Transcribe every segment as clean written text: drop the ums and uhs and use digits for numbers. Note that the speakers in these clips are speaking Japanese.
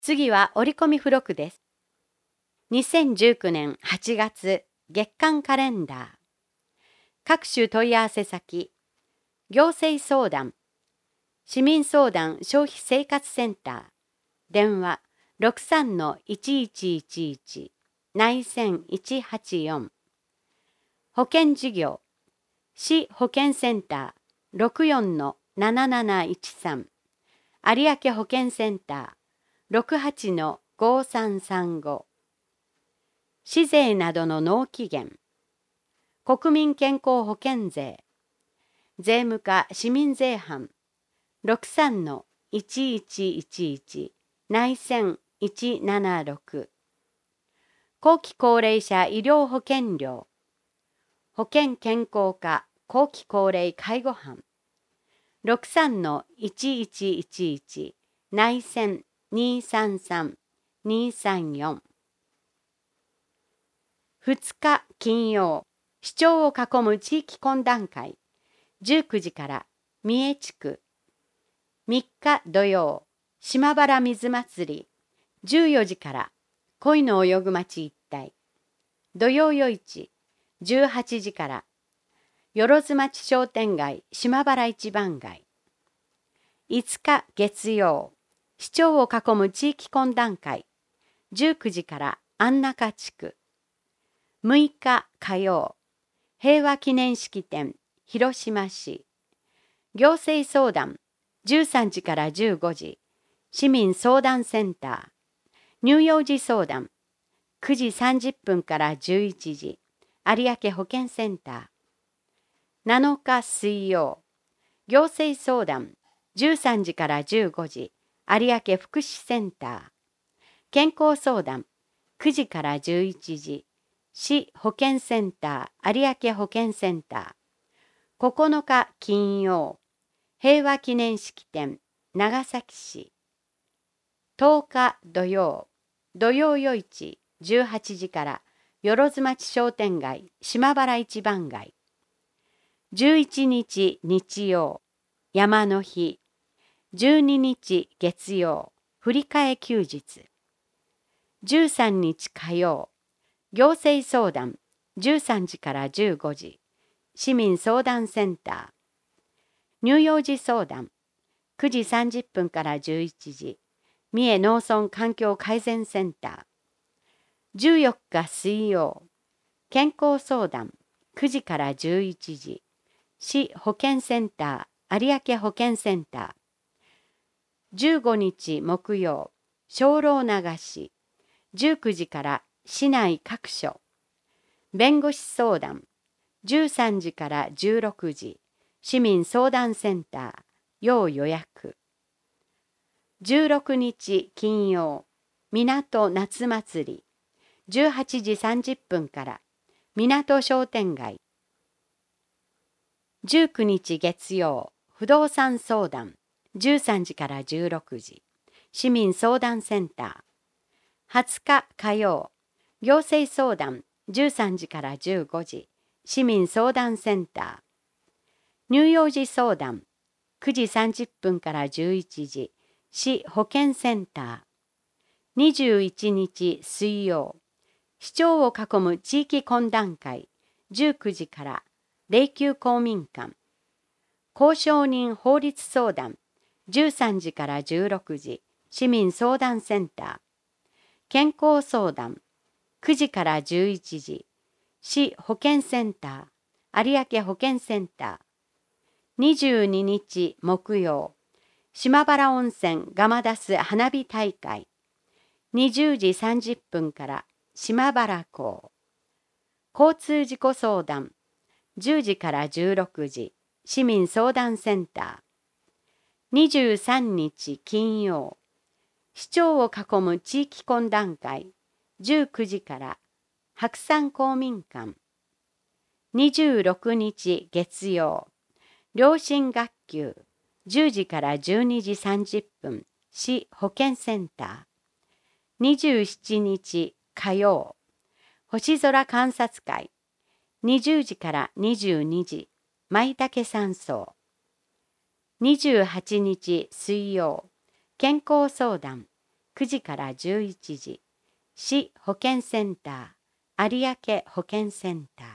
次は折り込み付録です。2019年8月月間カレンダー。各種問い合わせ先、行政相談、市民相談消費生活センター、電話63-1111、内線184、保険事業、市保険センター64-7713、有明保険センター68-5335、市税などの納期限、国民健康保険税、税務課市民税班63-1111、内線176、後期高齢者医療保険料、保険健康課後期高齢介護班63-1111、内線233-234。2日金曜、市長を囲む地域懇談会、19時から三重地区。3日土曜、島原水祭り、14時から恋の泳ぐ町一帯。土曜夜市、18時から万町商店街島原一番街。5日月曜、市長を囲む地域懇談会、19時から安中地区。6日火曜、平和記念式典広島市。行政相談、13時から15時、市民相談センター。乳幼児相談、9時30分から11時、有明保健センター。7日水曜、行政相談、13時から15時、有明福祉センター。健康相談、9時から11時、市保健センター、有明保健センター。9日金曜、平和記念式典、長崎市。10日土曜、土曜夜市、18時から、万町商店街、島原一番街。11日日曜、山の日。12日月曜、振り替え休日。13日火曜、行政相談、13時から15時、市民相談センター。乳幼児相談、9時30分から11時、三重農村環境改善センター。14日水曜、健康相談、9時から11時、市保健センター、有明保健センター。15日木曜、精霊流し、19時から市内各所。弁護士相談、13時から16時、市民相談センター、要予約。16日金曜、港夏祭り、18時30分から、港商店街。19日月曜、不動産相談、13時から16時、市民相談センター。20日火曜、行政相談、13時から15時、市民相談センター。乳幼児相談、9時30分から11時、市保健センター。21日水曜、市長を囲む地域懇談会、19時から、霊柩公民館。公証人法律相談、13時から16時、市民相談センター。健康相談、9時から11時、市保健センター、有明保健センター。22日木曜、島原温泉ガマダス花火大会。20時30分から島原港。交通事故相談、10時から16時、市民相談センター。23日金曜、市長を囲む地域懇談会、19時から白山公民館。26日月曜、良心学級、10時から12時30分、市保健センター。27日火曜、星空観察会、20時から22時、舞茸山荘。28日水曜、健康相談、9 9時から11時、市保健センター、有明保健センター。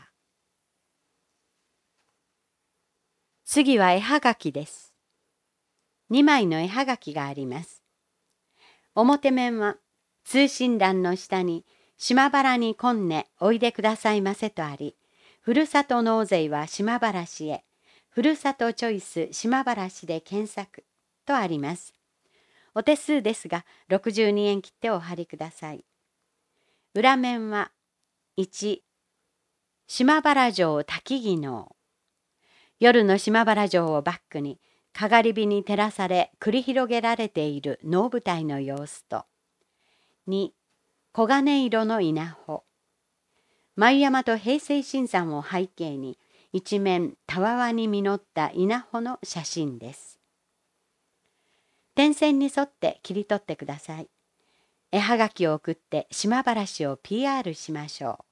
次は絵はがきです。2枚の絵はがきがあります。表面は通信欄の下に島原に今年おいでくださいませとあり、ふるさと納税は島原市へ、ふるさとチョイス島原市で検索とあります。お手数ですが62円切ってお貼りください。裏面は1、島原城滝技能。夜の島原城をバックにかがり火に照らされ繰り広げられている能舞台の様子と、2、黄金色の稲穂。舞山と平成新山を背景に一面たわわに実った稲穂の写真です。点線に沿って切り取ってください。絵はがきを送って島原市を PR しましょう。